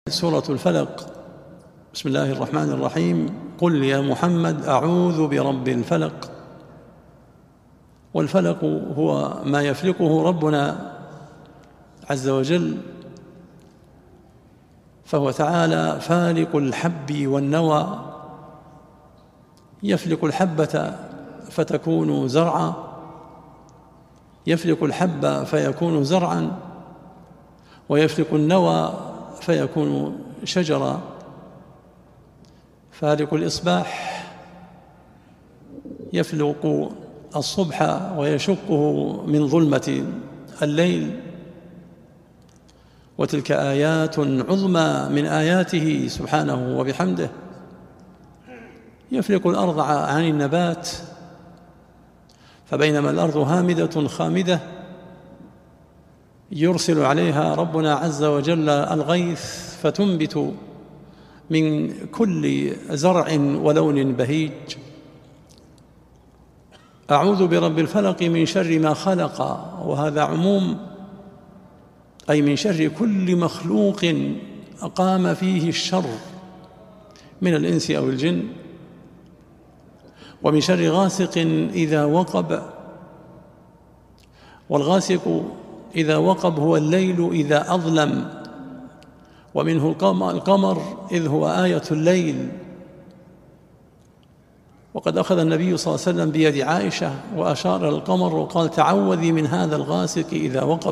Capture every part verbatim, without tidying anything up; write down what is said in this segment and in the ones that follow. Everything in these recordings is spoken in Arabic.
سورة الفلق. بسم الله الرحمن الرحيم. قل يا محمد أعوذ برب الفلق. والفلق هو ما يفلقه ربنا عز وجل، فهو تعالى فالق الحب والنوى، يفلق الحبة فتكون زرعا، يفلق الحب فيكون زرعا، ويفلق النوى فيكون شجرا. فالق الإصباح يفلق الصبح ويشقه من ظلمة الليل، وتلك آيات عظمى من آياته سبحانه وبحمده. يفلق الأرض عن النبات، فبينما الأرض هامدة خامدة يرسل عليها ربنا عز وجل الغيث فتنبت من كل زرع ولون بهيج. أعوذ برب الفلق من شر ما خلق، وهذا عموم، أي من شر كل مخلوق أقام فيه الشر من الإنس أو الجن، ومن شر غاسق إذا وقب. والغاسق إذا وقب هو الليل إذا أظلم، ومنه القمر إذ هو آية الليل. وقد أخذ النبي صلى الله عليه وسلم بيد عائشة وأشار إلى القمر وقال: تعوذي من هذا الغاسق إذا وقب،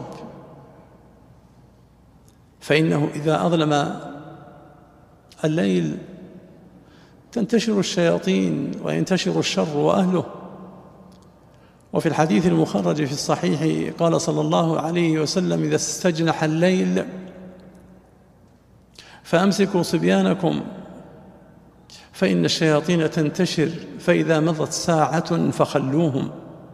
فإنه إذا أظلم الليل تنتشر الشياطين وينتشر الشر وأهله. وفي الحديث المخرج في الصحيح قال صلى الله عليه وسلم: إذا استجنح الليل فأمسكوا صبيانكم فإن الشياطين تنتشر، فإذا مضت ساعة فخلوهم.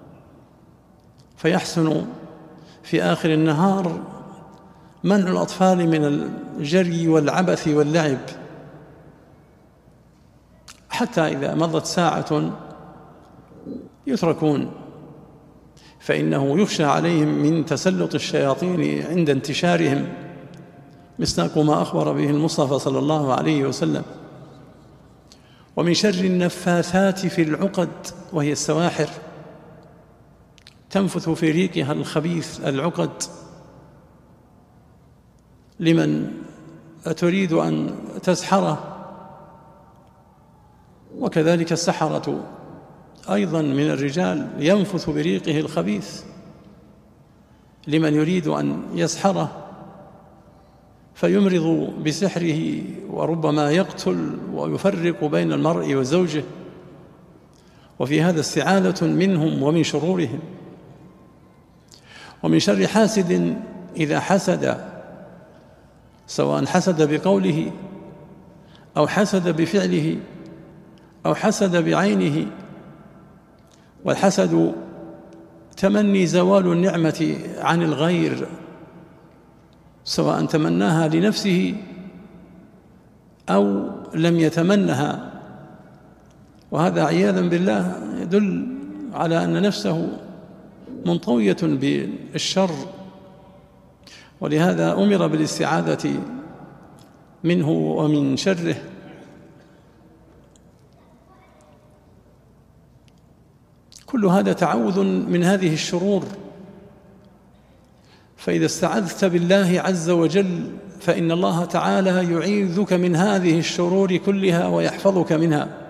فيحسن في آخر النهار منع الأطفال من الجري والعبث واللعب، حتى إذا مضت ساعة يتركون، فإنه يخشى عليهم من تسلط الشياطين عند انتشارهم، مصداق ما أخبر به المصطفى صلى الله عليه وسلم. ومن شر النفاثات في العقد، وهي السواحر، تنفث في ريقها الخبيث العقد لمن تريد أن تسحره. وكذلك السحرة أيضا من الرجال ينفث بريقه الخبيث لمن يريد أن يسحره، فيمرض بسحره، وربما يقتل ويفرق بين المرء وزوجه. وفي هذا استعاذة منهم ومن شرورهم. ومن شر حاسد إذا حسد، سواء حسد بقوله أو حسد بفعله أو حسد بعينه. والحسد تمني زوال النعمة عن الغير، سواء تمناها لنفسه أو لم يتمنها، وهذا عياذا بالله يدل على أن نفسه منطوية بالشر، ولهذا أمر بالاستعاذة منه ومن شره. كل هذا تعوذ من هذه الشرور. فإذا استعذت بالله عز وجل فإن الله تعالى يعيذك من هذه الشرور كلها ويحفظك منها.